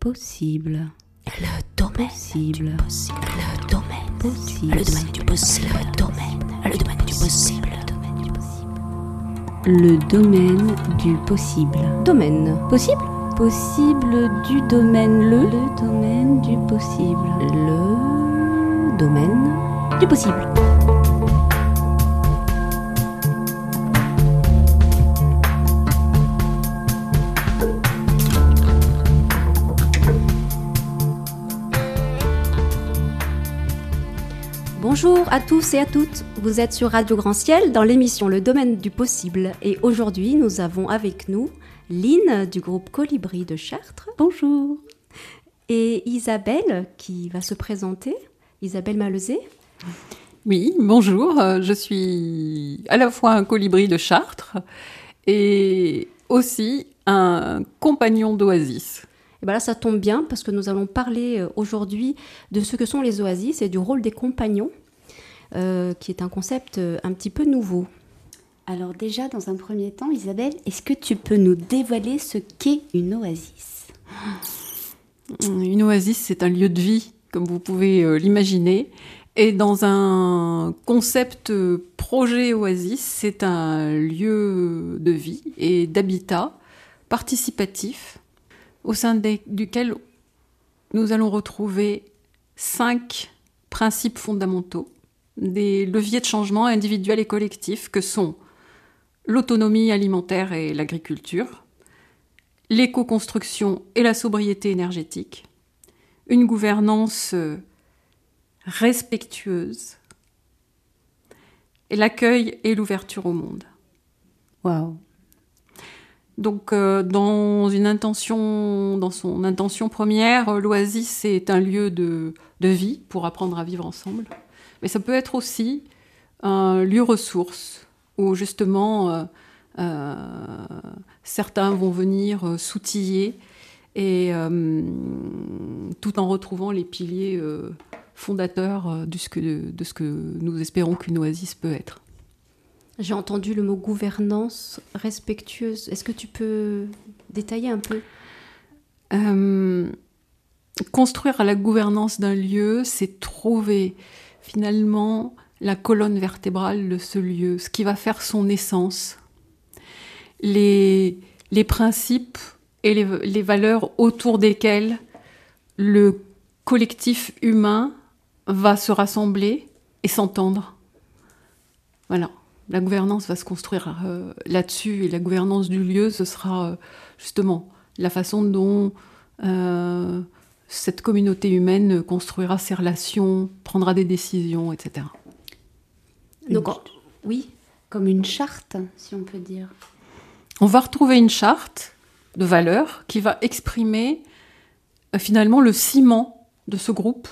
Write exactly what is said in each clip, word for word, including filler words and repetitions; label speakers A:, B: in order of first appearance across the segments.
A: possible.
B: Le domaine
A: Possible.
B: du possible. Le domaine
A: Possible.
B: Le domaine du possible. Le domaine. Le domaine du possible.
A: Le domaine du possible. Domaine. Possible. Possible du domaine. Le. Le domaine du possible. Le domaine du possible. Bonjour à tous et à toutes, vous êtes sur Radio Grand Ciel dans l'émission Le Domaine du Possible et aujourd'hui nous avons avec nous Lynn du groupe Colibri de Chartres. Bonjour. Et Isabelle qui va se présenter, Isabelle Malezé.
C: Oui, bonjour, euh, je suis à la fois un colibri de Chartres et aussi un compagnon d'oasis.
A: Et bien là ça tombe bien parce que nous allons parler aujourd'hui de ce que sont les oasis et du rôle des compagnons. Euh, qui est un concept euh, un petit peu nouveau.
D: Alors déjà, dans un premier temps, Isabelle, est-ce que tu peux nous dévoiler ce qu'est une oasis ?
C: Une oasis, c'est un lieu de vie, comme vous pouvez euh, l'imaginer. Et dans un concept euh, projet oasis, c'est un lieu de vie et d'habitat participatif, au sein de, duquel nous allons retrouver cinq principes fondamentaux, des leviers de changement individuels et collectifs que sont l'autonomie alimentaire et l'agriculture, l'éco-construction et la sobriété énergétique, une gouvernance respectueuse et l'accueil et l'ouverture au monde.
D: Waouh.
C: Donc, euh, dans une intention, dans son intention première, l'oasis est un lieu de, de vie pour apprendre à vivre ensemble. Mais ça peut être aussi un lieu ressource où justement euh, euh, certains vont venir euh, s'outiller et euh, tout en retrouvant les piliers euh, fondateurs euh, de, ce que, de ce que nous espérons qu'une oasis peut être.
A: J'ai entendu le mot gouvernance respectueuse. Est-ce que tu peux détailler un peu ?
C: euh, Construire la gouvernance d'un lieu, c'est trouver finalement la colonne vertébrale de ce lieu, ce qui va faire son essence, les, les principes et les, les valeurs autour desquelles le collectif humain va se rassembler et s'entendre. Voilà, la gouvernance va se construire euh, là-dessus, et la gouvernance du lieu, ce sera euh, justement la façon dont euh, cette communauté humaine construira ses relations, prendra des décisions, et cetera.
A: Donc, en- oui,
D: Comme une charte, si on peut dire.
C: On va retrouver une charte de valeurs qui va exprimer euh, finalement le ciment de ce groupe,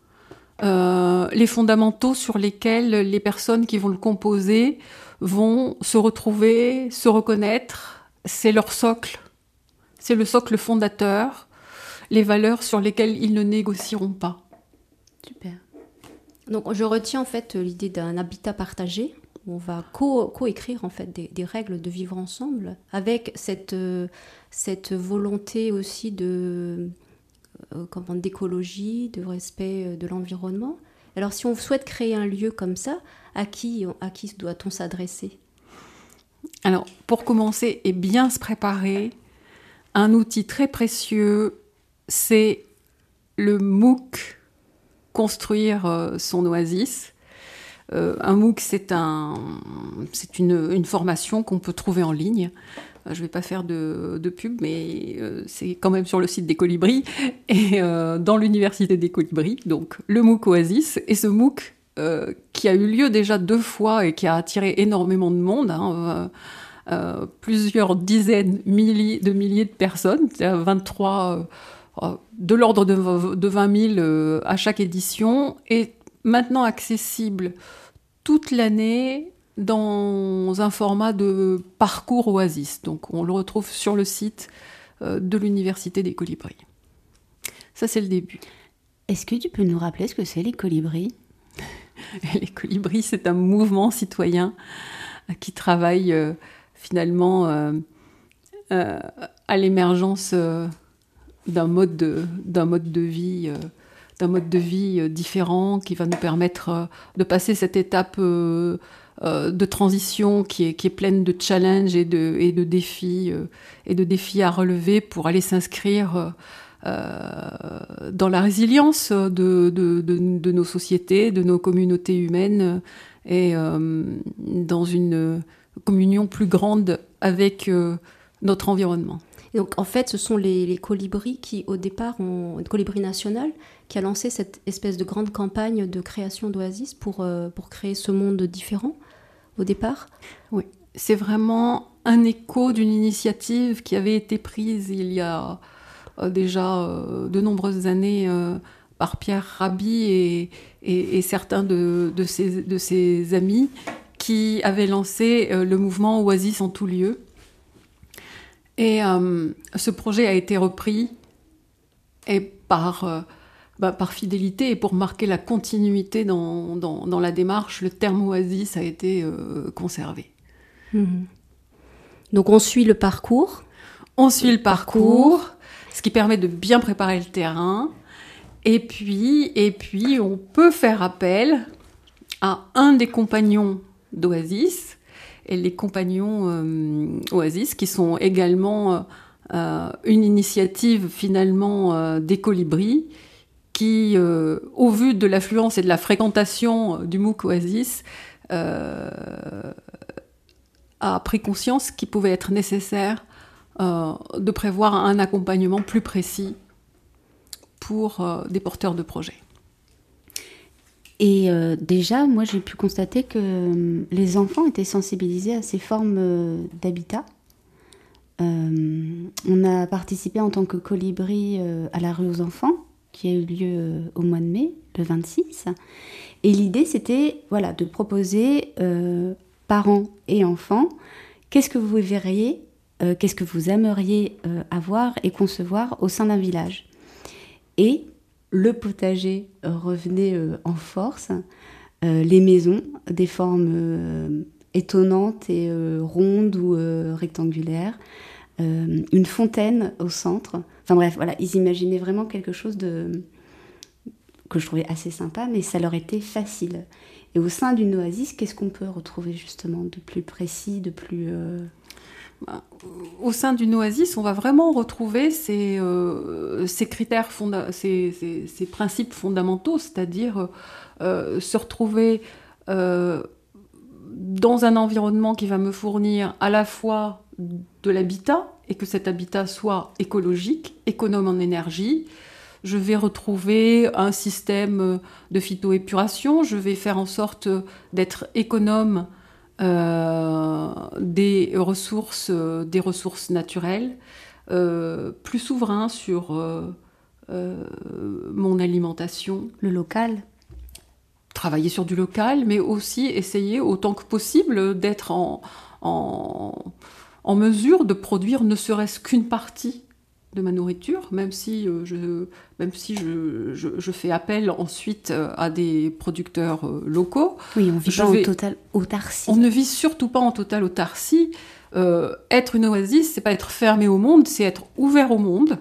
C: euh, les fondamentaux sur lesquels les personnes qui vont le composer vont se retrouver, se reconnaître. C'est leur socle, c'est le socle fondateur, les valeurs sur lesquelles ils ne négocieront pas.
D: Super.
A: donc je retiens en fait l'idée d'un habitat partagé. On va co- co-écrire en fait des, des règles de vivre ensemble avec cette, euh, cette volonté aussi de, euh, comment, d'écologie, de respect euh, de l'environnement. Alors si on souhaite créer un lieu comme ça, à qui, à qui doit-on s'adresser ?
C: Alors, pour commencer et bien se préparer, un outil très précieux, c'est le MOOC, construire euh, son oasis. Euh, un MOOC, c'est, un, c'est une, une formation qu'on peut trouver en ligne. Euh, je ne vais pas faire de, de pub, mais euh, c'est quand même sur le site des Colibris et euh, dans l'université des Colibris, donc le MOOC Oasis. Et ce MOOC, euh, qui a eu lieu déjà deux fois et qui a attiré énormément de monde, hein, euh, euh, plusieurs dizaines milliers, de milliers de personnes, vingt-trois, euh, de l'ordre de, de vingt mille euh, à chaque édition, est maintenant accessible toute l'année dans un format de parcours Oasis. Donc on le retrouve sur le site euh, de l'Université des Colibris. Ça, c'est le début.
D: Est-ce que tu peux nous rappeler ce que c'est les colibris ?
C: Les Colibris, c'est un mouvement citoyen qui travaille euh, finalement euh, euh, à l'émergence euh, d'un mode de, d'un mode de vie, euh, d'un mode de vie euh, différent qui va nous permettre euh, de passer cette étape euh, euh, de transition qui est, qui est pleine de challenges et de, et de défis euh, et de défis à relever pour aller s'inscrire euh, euh, dans la résilience de, de, de, de nos sociétés, de nos communautés humaines et euh, dans une communion plus grande avec euh, notre environnement.
A: Et donc, en fait, ce sont les, les colibris qui, au départ, ont, le colibri national, qui a lancé cette espèce de grande campagne de création d'oasis pour, euh, pour créer ce monde différent, au départ.
C: Oui, c'est vraiment un écho d'une initiative qui avait été prise il y a euh, déjà euh, de nombreuses années euh, par Pierre Rabhi et, et, et certains de, de, ses, de ses amis qui avaient lancé euh, le mouvement Oasis en tout lieu. Et euh, ce projet a été repris et par, euh, bah, par fidélité et pour marquer la continuité dans, dans, dans la démarche, le terme oasis a été euh, conservé.
A: Mmh. Donc on suit le parcours.
C: On suit le parcours, parcours, ce qui permet de bien préparer le terrain. Et puis, et puis on peut faire appel à un des compagnons d'Oasis, et les compagnons euh, Oasis, qui sont également euh, une initiative finalement euh, des colibris, qui, euh, au vu de l'affluence et de la fréquentation du MOOC Oasis, euh, a pris conscience qu'il pouvait être nécessaire euh, de prévoir un accompagnement plus précis pour euh, des porteurs de projets.
D: Et euh, déjà, moi, j'ai pu constater que euh, les enfants étaient sensibilisés à ces formes euh, d'habitat. Euh, on a participé en tant que colibri euh, à la rue aux enfants, qui a eu lieu euh, au mois de mai, le vingt-six. Et l'idée, c'était voilà, de proposer, euh, parents et enfants, qu'est-ce que vous verriez, euh, qu'est-ce que vous aimeriez euh, avoir et concevoir au sein d'un village. Et le potager revenait euh, en force, euh, les maisons, des formes euh, étonnantes et euh, rondes ou euh, rectangulaires, euh, une fontaine au centre. Enfin bref, voilà, ils imaginaient vraiment quelque chose de... que je trouvais assez sympa, mais ça leur était facile. Et au sein d'une oasis, qu'est-ce qu'on peut retrouver justement de plus précis, de plus... Euh...
C: Au sein d'une oasis, on va vraiment retrouver ces, euh, ces critères, fonda- ces, ces, ces principes fondamentaux, c'est-à-dire euh, se retrouver euh, dans un environnement qui va me fournir à la fois de l'habitat, et que cet habitat soit écologique, économe en énergie. Je vais retrouver un système de phytoépuration, je vais faire en sorte d'être économe Euh, des ressources, euh, des ressources naturelles, euh, plus souverain sur euh, euh, mon alimentation.
D: Le local.
C: Travailler sur du local, mais aussi essayer autant que possible d'être en, en, en mesure de produire ne serait-ce qu'une partie de ma nourriture, même si, euh, je, même si je, je, je fais appel ensuite euh, à des producteurs euh, locaux.
D: Oui, on ne vit
C: je
D: pas
C: vais...
D: en totale autarcie.
C: On ne vit surtout pas en totale autarcie. Euh, être une oasis, c'est pas être fermé au monde, c'est être ouvert au monde.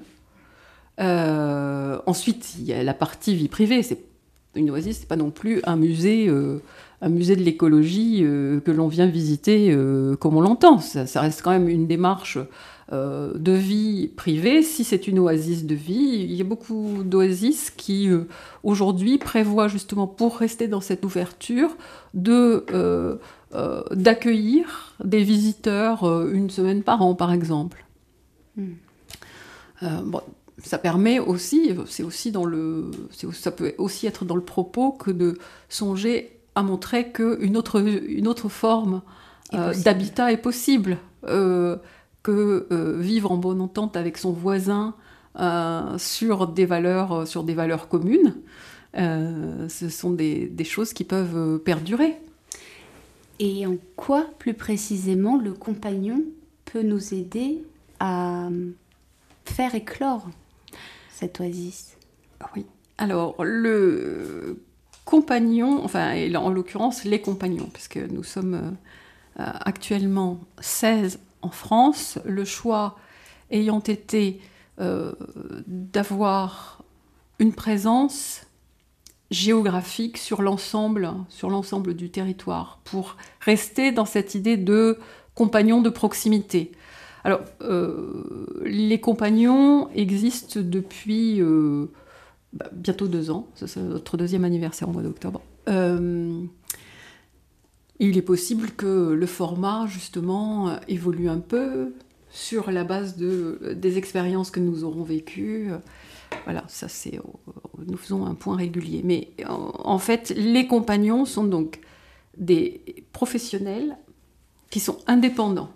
C: Euh, ensuite, il y a la partie vie privée. C'est... Une oasis, c'est pas non plus un musée, euh, un musée de l'écologie euh, que l'on vient visiter euh, comme on l'entend. Ça, ça reste quand même une démarche Euh, de vie privée. Si c'est une oasis de vie, il y a beaucoup d'oasis qui euh, aujourd'hui prévoient justement, pour rester dans cette ouverture, de, euh, euh, d'accueillir des visiteurs euh, une semaine par an, par exemple. Mm. Euh, bon, ça permet aussi, c'est aussi dans le, c'est, ça peut aussi être dans le propos que de songer à montrer qu'une autre, une autre forme euh, d'habitat est possible. Euh, que euh, vivre en bonne entente avec son voisin euh, sur des valeurs, euh, sur des valeurs communes, euh, ce sont des, des choses qui peuvent euh, perdurer.
D: Et en quoi, plus précisément, le compagnon peut nous aider à faire éclore cette oasis ?
C: Oui. Alors, le compagnon, enfin, et en l'occurrence, les compagnons, puisque nous sommes euh, actuellement seize en France, le choix ayant été euh, d'avoir une présence géographique sur l'ensemble, sur l'ensemble du territoire, pour rester dans cette idée de compagnons de proximité. Alors, euh, les compagnons existent depuis euh, bah, bientôt deux ans, ça, c'est notre deuxième anniversaire au mois d'octobre. Euh, il est possible que le format, justement, évolue un peu sur la base de, des expériences que nous aurons vécues. Voilà, ça c'est, nous faisons un point régulier. Mais en, en fait, les compagnons sont donc des professionnels qui sont indépendants.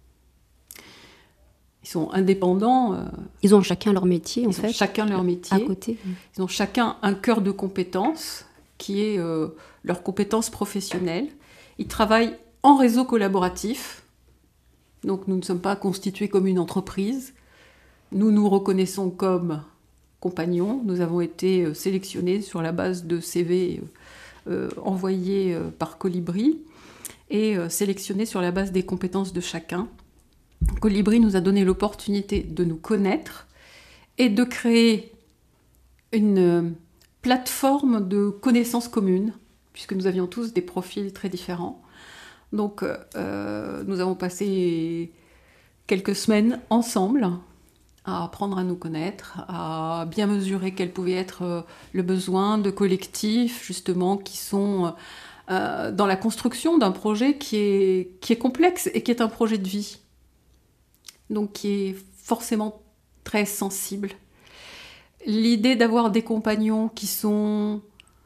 C: Ils sont indépendants. Euh,
A: ils ont chacun leur métier, en
C: ils
A: fait.
C: Ont chacun leur métier.
A: À côté.
C: Ils ont chacun un cœur de compétences qui est euh, leur compétence professionnelle. Ils travaillent en réseau collaboratif. Donc nous ne sommes pas constitués comme une entreprise. Nous nous reconnaissons comme compagnons. Nous avons été sélectionnés sur la base de C V euh, envoyés euh, par Colibri et euh, sélectionnés sur la base des compétences de chacun. Colibri nous a donné l'opportunité de nous connaître et de créer une euh, plateforme de connaissances communes, puisque nous avions tous des profils très différents. Donc euh, nous avons passé quelques semaines ensemble à apprendre à nous connaître, à bien mesurer quel pouvait être le besoin de collectifs, justement, qui sont euh, dans la construction d'un projet qui est, qui est complexe et qui est un projet de vie. Donc qui est forcément très sensible. L'idée d'avoir des compagnons qui sont,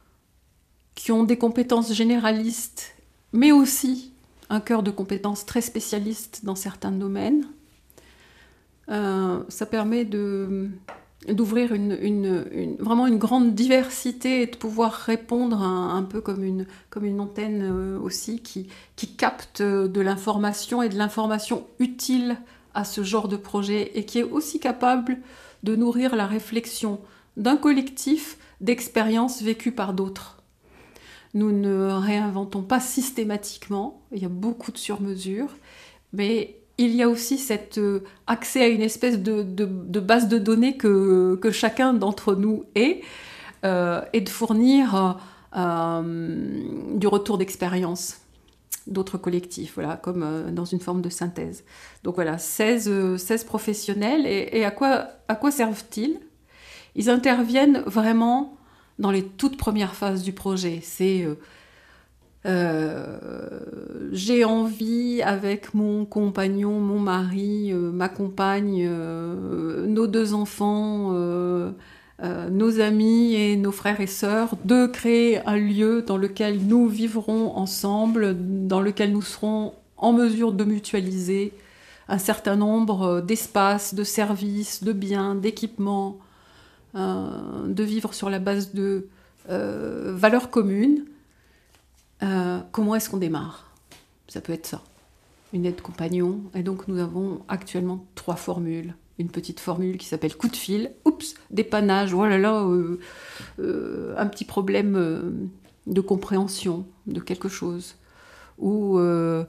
C: qui ont des compétences généralistes, mais aussi un cœur de compétences très spécialistes dans certains domaines, Euh, ça permet de, d'ouvrir une, une, une, vraiment une grande diversité et de pouvoir répondre un, un peu comme une, comme une antenne euh, aussi qui, qui capte de l'information et de l'information utile à ce genre de projet et qui est aussi capable de nourrir la réflexion d'un collectif d'expériences vécues par d'autres. Nous ne réinventons pas systématiquement, il y a beaucoup de sur-mesure, mais il y a aussi cet euh, accès à une espèce de, de, de base de données que, que chacun d'entre nous est, euh, et de fournir euh, du retour d'expérience d'autres collectifs, voilà, comme euh, dans une forme de synthèse. Donc voilà, seize, euh, seize professionnels, et, et à quoi, à quoi servent-ils ? Ils interviennent vraiment dans les toutes premières phases du projet. C'est... Euh, Euh, j'ai envie avec mon compagnon, mon mari, euh, ma compagne, euh, nos deux enfants, euh, euh, nos amis et nos frères et sœurs, de créer un lieu dans lequel nous vivrons ensemble, dans lequel nous serons en mesure de mutualiser un certain nombre d'espaces, de services, de biens, d'équipements, euh, de vivre sur la base de euh, valeurs communes. Euh, comment est-ce qu'on démarre ? Ça peut être ça, une aide compagnon. Et donc nous avons actuellement trois formules. Une petite formule qui s'appelle coup de fil. Oups, dépannage, oh là là, euh, euh, un petit problème euh, de compréhension de quelque chose. Ou euh,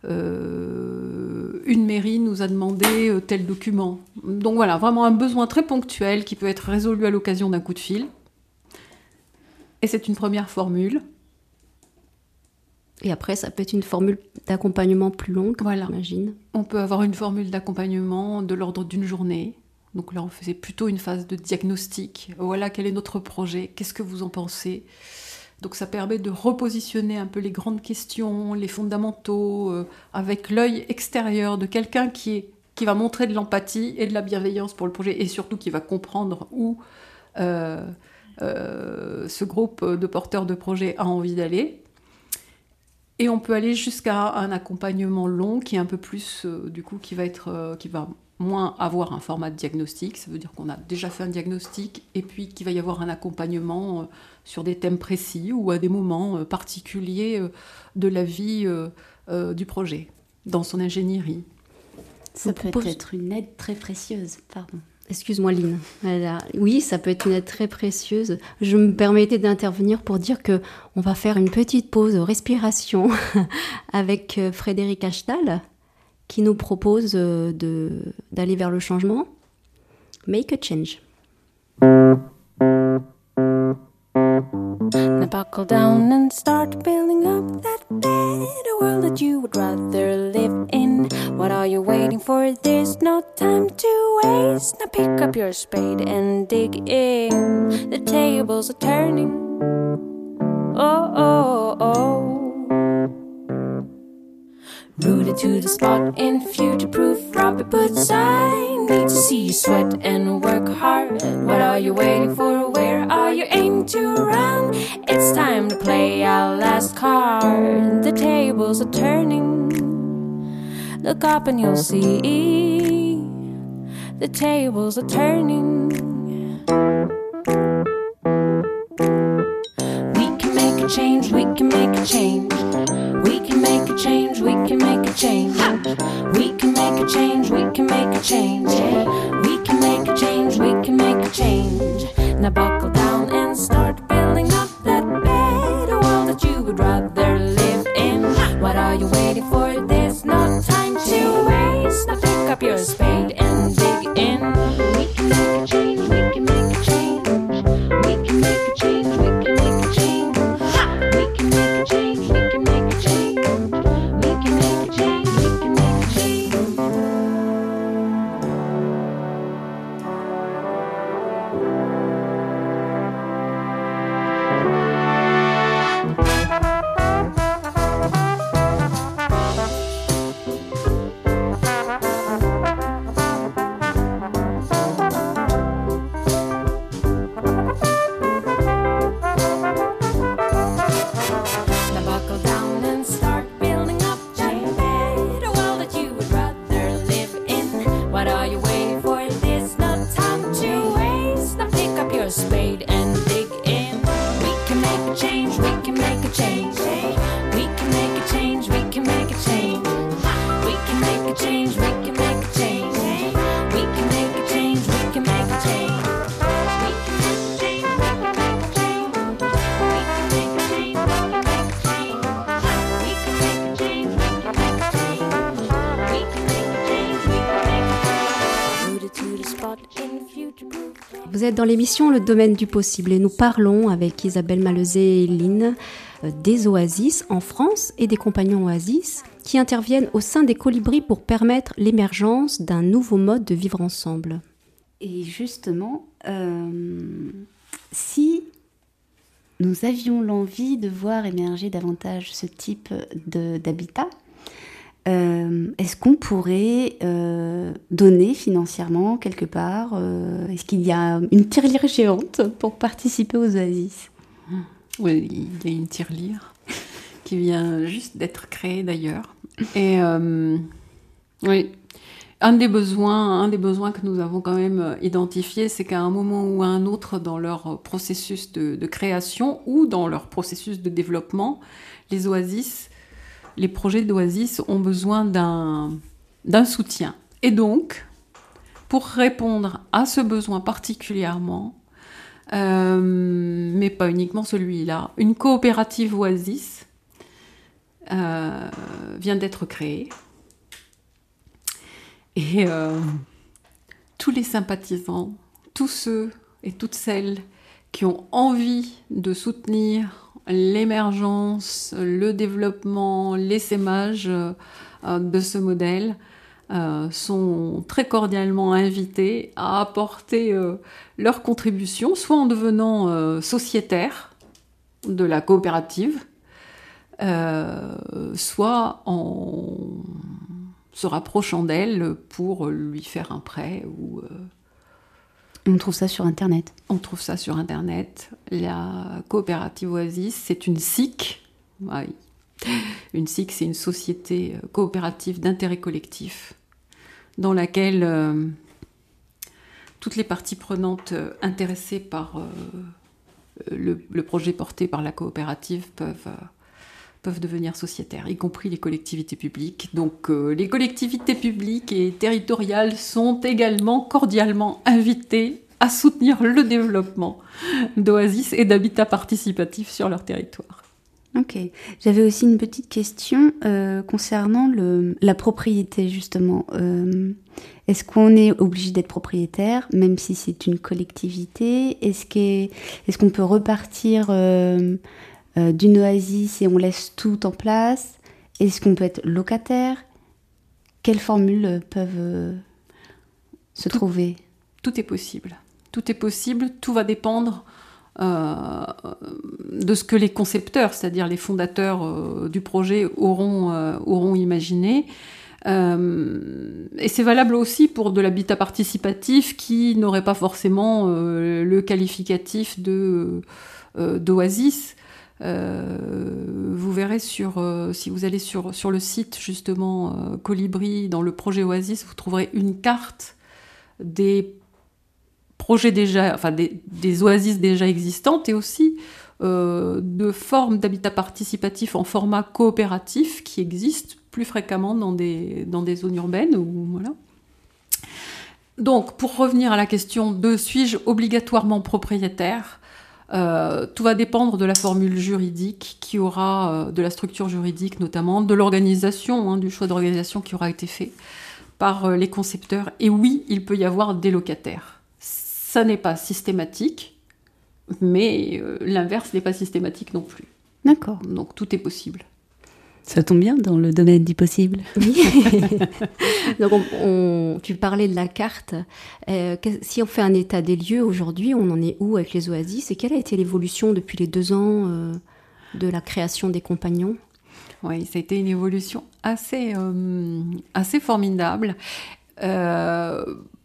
C: euh, une mairie nous a demandé euh, tel document. Donc voilà, vraiment un besoin très ponctuel qui peut être résolu à l'occasion d'un coup de fil. Et c'est une première formule.
A: Et après, ça peut être une formule d'accompagnement plus longue,
C: voilà.
A: J'imagine.
C: On peut avoir une formule d'accompagnement de l'ordre d'une journée. Donc là, on faisait plutôt une phase de diagnostic. Voilà, quel est notre projet ? Qu'est-ce que vous en pensez ? Donc ça permet de repositionner un peu les grandes questions, les fondamentaux, euh, avec l'œil extérieur de quelqu'un qui, est, qui va montrer de l'empathie et de la bienveillance pour le projet, et surtout qui va comprendre où euh, euh, ce groupe de porteurs de projets a envie d'aller. Et on peut aller jusqu'à un accompagnement long qui est un peu plus, euh, du coup, qui va être, euh, qui va moins avoir un format de diagnostic. Ça veut dire qu'on a déjà fait un diagnostic et puis qu'il va y avoir un accompagnement euh, sur des thèmes précis ou à des moments euh, particuliers euh, de la vie euh, euh, du projet, dans son ingénierie.
D: Ça
A: On
D: peut
A: propose...
D: être une aide très précieuse, pardon.
A: Excuse-moi, Lynn. Voilà. Oui, ça peut être une aide très précieuse. Je me permettais d'intervenir pour dire que on va faire une petite pause de respiration avec Frédéric Achtal, qui nous propose de, d'aller vers le changement, Make a Change.
B: Now buckle down and start building up that better world that you would rather live in. What are you waiting for? There's no time to waste. Now pick up your spade and dig in. The tables are turning. Oh, oh, oh. Rooted to the spot in future-proof Robert Boots. I need to see you sweat and work hard. What are you waiting for? Where are you aiming to run? It's time to play our last card. The tables are turning. Look up and you'll see. The tables are turning. We can make a change, we can make a change. We can make a change, we can make a change. We can make a change, we can make a change. We can make a change, we can make a change. Now buckle down and start building up that better world that you would rather live in. What are you waiting for? There's no time to waste. Now pick up your spade and dig in. We can make a change, we can make a change. We can make a change, we can make a change. We can make a change, we can make a change. We can make a change, we can make a change. Now buckle down and start building up that better world that you would rather live in. What are you waiting for? There's no time to waste. Now pick up your spade and dig in. We can make a change, we can make a change. We can make a change, we can make a change. We can make a change, we can make a change. We can make a change, we can make a change. We can make a change, we can make a change. We can make a change, we can make a change. We can make a change, we can make a change. We can make a change, we can make a change. Rooted to the spot in future-proof.
A: Vous êtes dans l'émission Le Domaine du Possible et nous parlons avec Isabelle Malezé et Lynn euh, des Oasis en France et des compagnons Oasis qui interviennent au sein des colibris pour permettre l'émergence d'un nouveau mode de vivre ensemble.
D: Et justement, euh, si nous avions l'envie de voir émerger davantage ce type de- d'habitat, euh, est-ce qu'on pourrait euh, donner financièrement quelque part euh, Est-ce qu'il y a une tirelire géante pour participer aux oasis?
C: Oui, il y a une tirelire qui vient juste d'être créée d'ailleurs. Et euh, oui, un des besoins, un des besoins que nous avons quand même identifié, c'est qu'à un moment ou à un autre dans leur processus de, de création ou dans leur processus de développement, les oasis, les projets d'oasis ont besoin d'un, d'un soutien. Et donc, pour répondre à ce besoin particulièrement, euh, mais pas uniquement celui-là, une coopérative oasis euh, vient d'être créée. Et euh, tous les sympathisants, tous ceux et toutes celles qui ont envie de soutenir l'émergence, le développement, l'essaimage euh, de ce modèle euh, sont très cordialement invités à apporter euh, leur contribution, soit en devenant euh, sociétaires de la coopérative, euh, soit en se rapprochant d'elle pour lui faire un prêt. Ou, euh,
D: On trouve ça sur Internet.
C: on trouve ça sur Internet. La coopérative Oasis, c'est une S I C. Oui. Une S I C, c'est une société coopérative d'intérêt collectif dans laquelle euh, toutes les parties prenantes euh, intéressées par euh, le, le projet porté par la coopérative peuvent... Euh, peuvent devenir sociétaires, y compris les collectivités publiques. Donc euh, les collectivités publiques et territoriales sont également cordialement invitées à soutenir le développement d'oasis et d'habitat participatif sur leur territoire.
D: Ok. J'avais aussi une petite question euh, concernant le, la propriété, justement. Euh, est-ce qu'on est obligé d'être propriétaire, même si c'est une collectivité? Est-ce qu'est, est-ce qu'on peut repartir euh, euh, d'une oasis et on laisse tout en place? Est-ce qu'on peut être locataire? Quelles formules peuvent euh, se
C: Tout-
D: trouver?
C: Tout est possible. Tout est possible, tout va dépendre euh, de ce que les concepteurs, c'est-à-dire les fondateurs euh, du projet, auront, euh, auront imaginé. Euh, et c'est valable aussi pour de l'habitat participatif qui n'aurait pas forcément euh, le qualificatif de, euh, d'oasis. Euh, vous verrez sur, euh, si vous allez sur, sur le site justement euh, Colibri, dans le projet Oasis, vous trouverez une carte des projets déjà, enfin des, des oasis déjà existantes et aussi euh, de formes d'habitat participatif en format coopératif qui existent plus fréquemment dans des, dans des zones urbaines. Ou, voilà. Donc, pour revenir à la question de suis-je obligatoirement propriétaire, euh, tout va dépendre de la formule juridique qui aura, euh, de la structure juridique notamment, de l'organisation, hein, du choix d'organisation qui aura été fait par euh, les concepteurs. Et oui, il peut y avoir des locataires. Ça n'est pas systématique, mais euh, l'inverse n'est pas systématique non plus.
D: D'accord.
C: Donc tout est possible.
D: Ça tombe bien dans le domaine du possible.
A: Oui. Donc, on, on- tu parlais de la carte. Euh, que- si on fait un état des lieux aujourd'hui, on en est où avec les oasis et quelle a été l'évolution depuis les deux ans euh, de la création des compagnons?
C: Oui, ça a été une évolution assez, euh, assez formidable. Euh,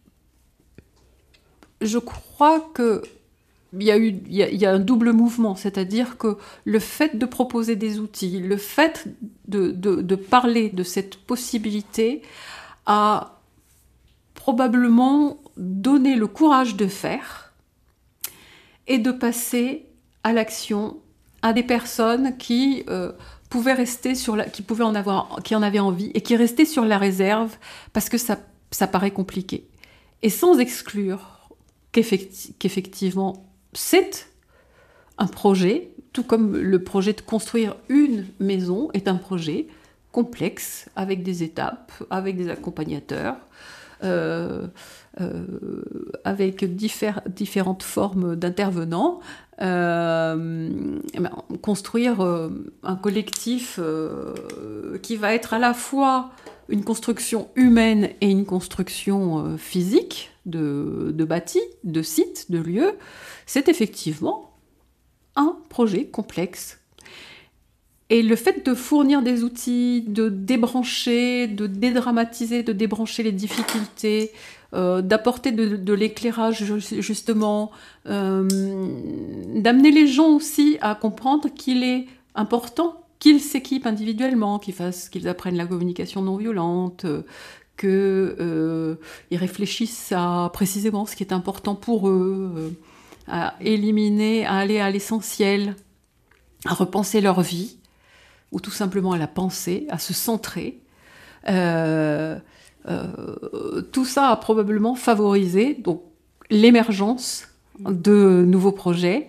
C: je crois que il y a eu, il y a, il y a un double mouvement, c'est-à-dire que le fait de proposer des outils, le fait de, de, de parler de cette possibilité a probablement donné le courage de faire et de passer à l'action à des personnes qui euh, pouvaient rester sur la, qui pouvaient en avoir, qui en avaient envie et qui restaient sur la réserve parce que ça, ça paraît compliqué. Et sans exclure qu'effecti- qu'effectivement c'est un projet, tout comme le projet de construire une maison est un projet complexe, avec des étapes, avec des accompagnateurs, euh, euh, avec diffère- différentes formes d'intervenants. Euh, eh ben, construire euh, un collectif euh, qui va être à la fois une construction humaine et une construction euh, physique de, de bâtis, de sites, de lieux, c'est effectivement un projet complexe. Et le fait de fournir des outils, de débrancher, de dédramatiser, de débrancher les difficultés, euh, d'apporter de, de l'éclairage justement, euh, d'amener les gens aussi à comprendre qu'il est important qu'ils s'équipent individuellement, qu'ils fassent, qu'ils apprennent la communication non violente, euh, qu'ils euh, réfléchissent à précisément ce qui est important pour eux, euh, à éliminer, à aller à l'essentiel, à repenser leur vie, ou tout simplement à la penser, à se centrer. Euh, euh, tout ça a probablement favorisé donc, l'émergence de nouveaux projets.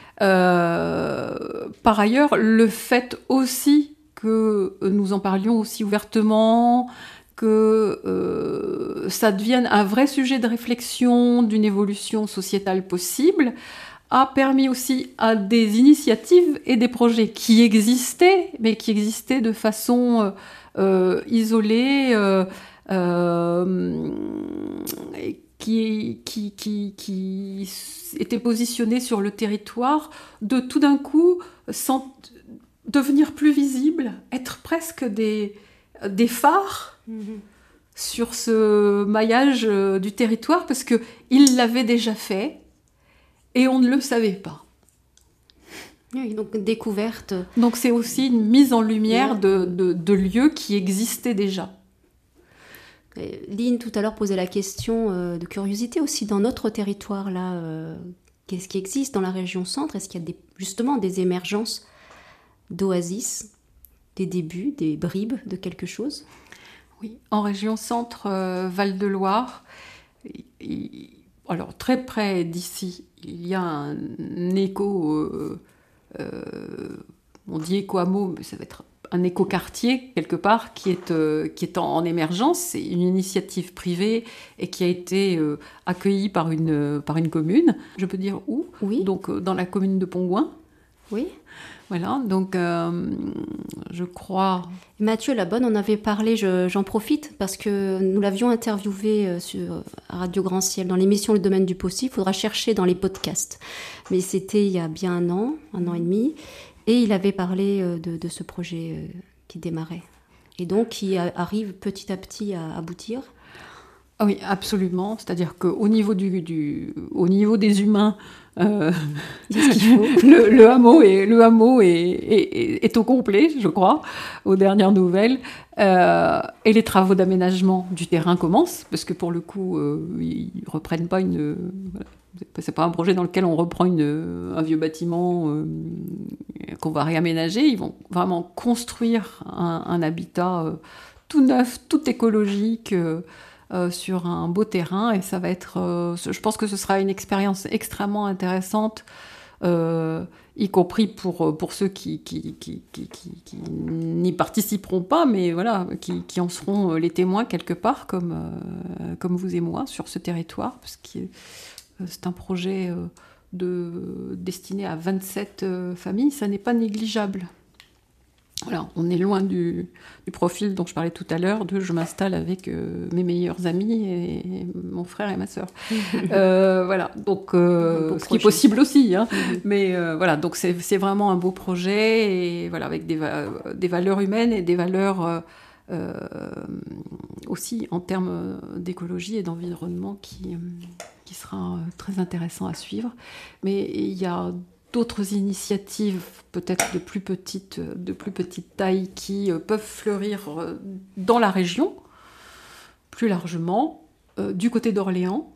C: Euh, par ailleurs, le fait aussi que nous en parlions aussi ouvertement, que euh, ça devienne un vrai sujet de réflexion d'une évolution sociétale possible, a permis aussi à des initiatives et des projets qui existaient, mais qui existaient de façon euh, isolée, euh, euh, qui, qui, qui, qui étaient positionnés sur le territoire, de tout d'un coup sans devenir plus visibles, être presque des, des phares mmh. sur ce maillage du territoire, parce qu'ils l'avaient déjà fait, et on ne le savait pas.
A: Oui, donc découverte.
C: Donc c'est aussi une mise en lumière de, de, de lieux qui existaient déjà.
A: Lynn, tout à l'heure, posait la question euh, de curiosité aussi dans notre territoire, là. Euh, qu'est-ce qui existe dans la région centre? Est-ce qu'il y a des, justement des émergences d'oasis, des débuts, des bribes de quelque chose?
C: Oui, en région centre, euh, Val-de-Loire, il, alors très près d'ici, il y a un écho euh, euh, on dit éco-hameau, mais ça va être un éco-quartier, quelque part, qui est, euh, qui est en, en émergence. C'est une initiative privée et qui a été euh, accueillie par une, euh, par une commune. Je peux dire où ?
A: Oui.
C: Donc, euh, dans la commune de Pongouin.
A: Oui.
C: Voilà, donc euh, je crois...
A: Mathieu Labonne en avait parlé, je- j'en profite, parce que nous l'avions interviewé euh, sur à Radio Grand Ciel, dans l'émission Le Domaine du Possible. Il faudra chercher dans les podcasts. Mais c'était il y a bien un an, un an et demi. Et il avait parlé euh, de, de ce projet euh, qui démarrait. Et donc, qui a- arrive petit à petit à aboutir.
C: Ah oui, absolument. C'est-à-dire qu'au niveau, du, du, au niveau des humains, euh,
A: C'est ce qu'il faut.
C: le, le hameau, est, le hameau est, est, est au complet, je crois, aux dernières nouvelles. Euh, et les travaux d'aménagement du terrain commencent, parce que pour le coup, euh, ils ne reprennent pas une... Voilà. C'est pas un projet dans lequel on reprend une, un vieux bâtiment euh, qu'on va réaménager. Ils vont vraiment construire un, un habitat euh, tout neuf, tout écologique, euh, euh, sur un beau terrain. Et ça va être... Euh, je pense que ce sera une expérience extrêmement intéressante, euh, y compris pour, pour ceux qui, qui, qui, qui, qui, qui n'y participeront pas, mais voilà, qui, qui en seront les témoins quelque part, comme, euh, comme vous et moi, sur ce territoire, parce que c'est un projet euh, de, destiné à vingt-sept euh, familles, ça n'est pas négligeable. Voilà, on est loin du, du profil dont je parlais tout à l'heure, de je m'installe avec euh, mes meilleurs amis et, et mon frère et ma sœur. euh, voilà, donc euh, ce qui est possible aussi, hein. Mm-hmm. Mais euh, voilà, donc c'est, c'est vraiment un beau projet, et voilà, avec des, va- des valeurs humaines et des valeurs euh, euh, aussi en termes d'écologie et d'environnement qui, qui sera très intéressant à suivre. Mais il y a d'autres initiatives, peut-être de plus petite, de plus petite taille, qui euh, peuvent fleurir euh, dans la région, plus largement, euh, du côté d'Orléans,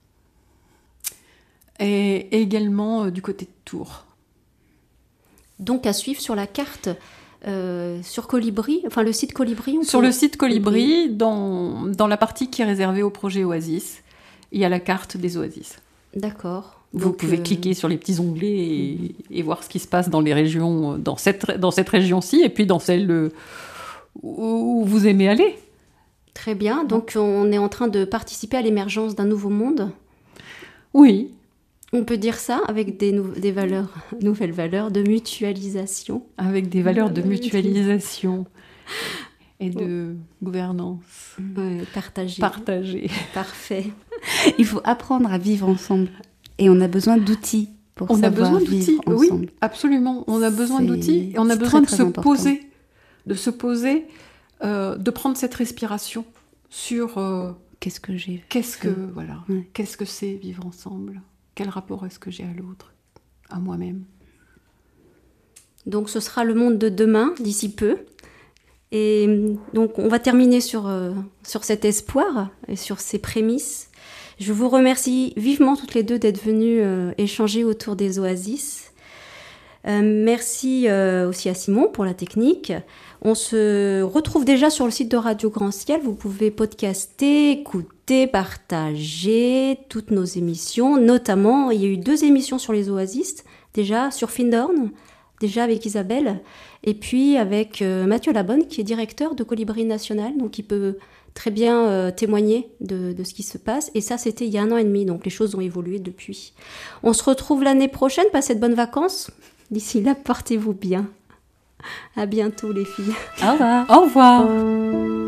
C: et, et également euh, du côté de Tours.
A: Donc, à suivre sur la carte, euh, sur Colibri, enfin le site Colibri. On
C: Sur
A: peut...
C: le site Colibri, dans, dans la partie qui est réservée au projet Oasis, il y a la carte des oasis.
A: D'accord.
C: Vous
A: Donc,
C: pouvez
A: euh,
C: cliquer sur les petits onglets et, et voir ce qui se passe dans les régions, dans cette, dans cette région-ci, et puis dans celle euh, où vous aimez aller.
A: Très bien. Donc, on est en train de participer à l'émergence d'un nouveau monde.
C: Oui.
A: On peut dire ça avec des, nou- des valeurs, nouvelles valeurs de mutualisation.
C: Avec des valeurs de mutualisation et de gouvernance
A: Ouais, partagée.
C: partagée.
A: Parfait.
D: Il faut apprendre à vivre ensemble. Et on a besoin d'outils pour
C: On a
D: savoir
C: besoin d'outils,
D: vivre
C: oui,
D: ensemble.
C: absolument. On a besoin
D: C'est-
C: d'outils et on a
D: c'est
C: besoin
D: très,
C: de
D: très
C: se
D: important.
C: poser, de se poser, euh, de prendre cette respiration sur euh,
D: Qu'est-ce que j'ai
C: qu'est-ce que
D: fait.
C: voilà,
D: Ouais.
C: qu'est-ce que c'est vivre ensemble, quel rapport est-ce que j'ai à l'autre, à moi-même.
A: Donc, ce sera le monde de demain, d'ici peu. Et donc, on va terminer sur, euh, sur cet espoir et sur ces prémices. Je vous remercie vivement toutes les deux d'être venues euh, échanger autour des oasis. Euh, merci euh, aussi à Simon pour la technique. On se retrouve déjà sur le site de Radio Grand Ciel. Vous pouvez podcaster, écouter, partager toutes nos émissions. Notamment, il y a eu deux émissions sur les oasis, déjà sur Findorn, déjà avec Isabelle, et puis avec euh, Mathieu Labonne, qui est directeur de Colibri National, donc il peut très bien euh, témoigner de, de ce qui se passe. Et ça, c'était il y a un an et demi, donc les choses ont évolué depuis. On se retrouve l'année prochaine. Passez de bonnes vacances. D'ici là, portez-vous bien. À bientôt, les filles.
D: Au revoir.
C: Au revoir.